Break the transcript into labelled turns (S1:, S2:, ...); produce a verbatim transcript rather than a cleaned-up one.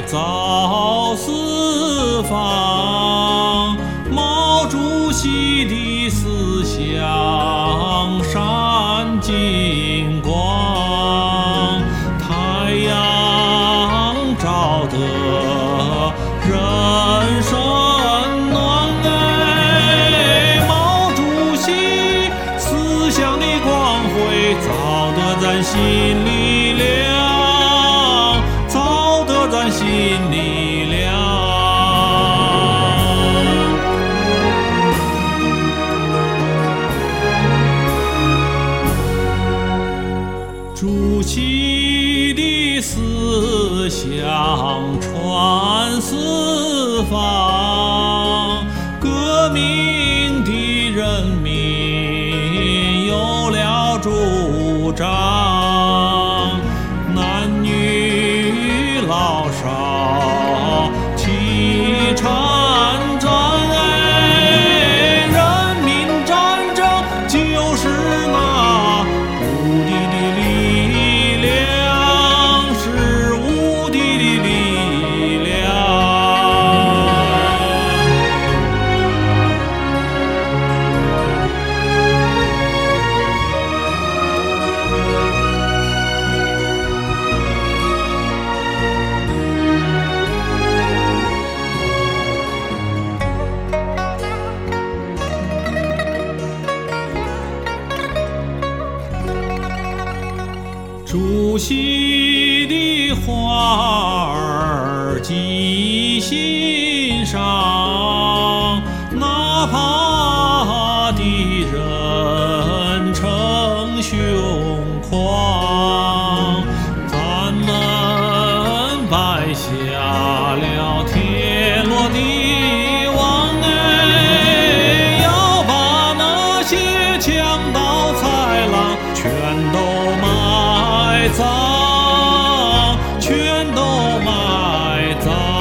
S1: 造四方，毛主席的思想闪金光，太阳照得人生暖哎，毛主席思想的光辉照得咱心里亮，照得咱心里亮。主席的思想传四方，革命的人民有了主张，男女老少齐参战哎，人民战争就是那无敌的力量，是无敌的力量。主席的话儿记心上，哪怕敌人逞凶狂，咱们摆下了铁罗的网哎，要把那些强盗豺狼全都埋葬，全都埋葬。